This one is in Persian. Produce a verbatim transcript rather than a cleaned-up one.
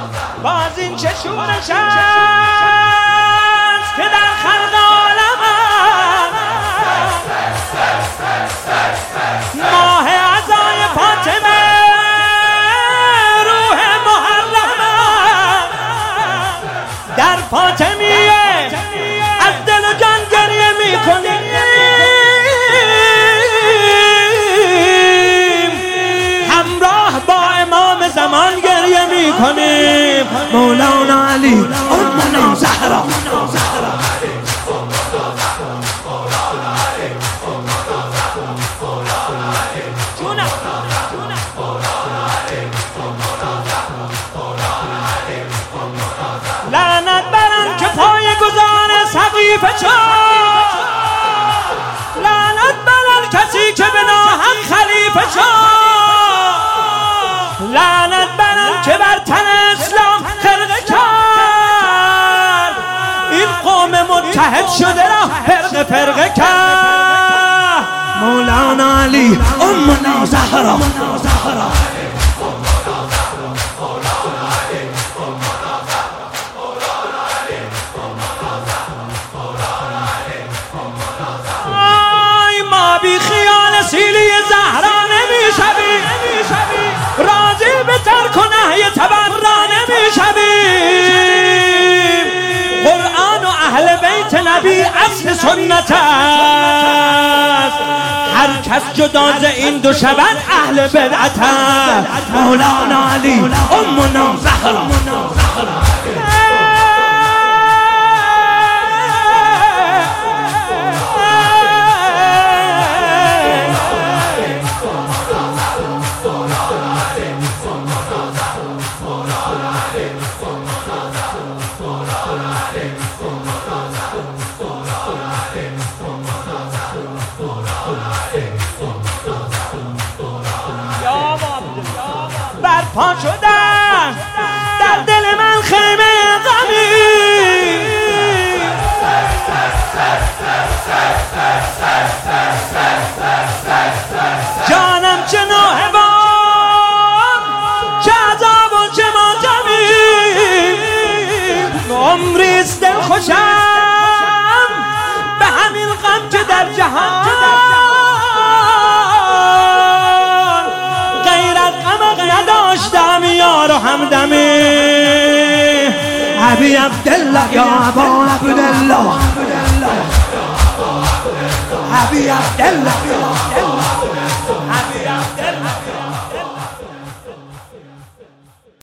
باز این چه شورش است که در خلق عالم ماه عزای فاطمه روح محرم در فاطمیه از دل و جان گریه میکنیم همراه با امام زمان گریه میکنیم مولانا علی امنا زهرا لعنت برن که پای گذار سقیفه شد لعنت برن کسی که به ناحق خلیفه شد لعنت برن که بر تن اسلام خرقه کرد این قوم متحد شده را فرقه فرقه کرد مولانا علی امنا زهرا بی خیال سیلی زهرا نمیشوی راضی به ترک و نهی تبرا نمیشویم قرآن و اهل بیت نبی اصل سنت است هر کس جدا ز این دو شود اهل بدعت است مولانا علی امنا زهرا برپا شدن در دل من خیمه غمی جانم چه نوحبان چه عذاب و چه ماتمی عمریست دل خوشم به همین غم که در جهان نداشتم یار و همدمی ابی عبدالله یا ابا عبدالله ابی عبدالله ابی عبدالله